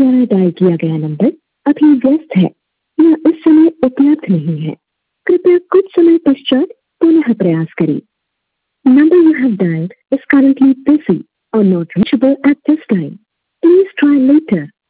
द्वारा डायल किया गया नंबर अभी व्यस्त है या इस समय उपलब्ध नहीं है। कृपया कुछ समय पश्चात पुनः प्रयास करें। Number you have dialed is currently busy or not reachable at this time. Please try later.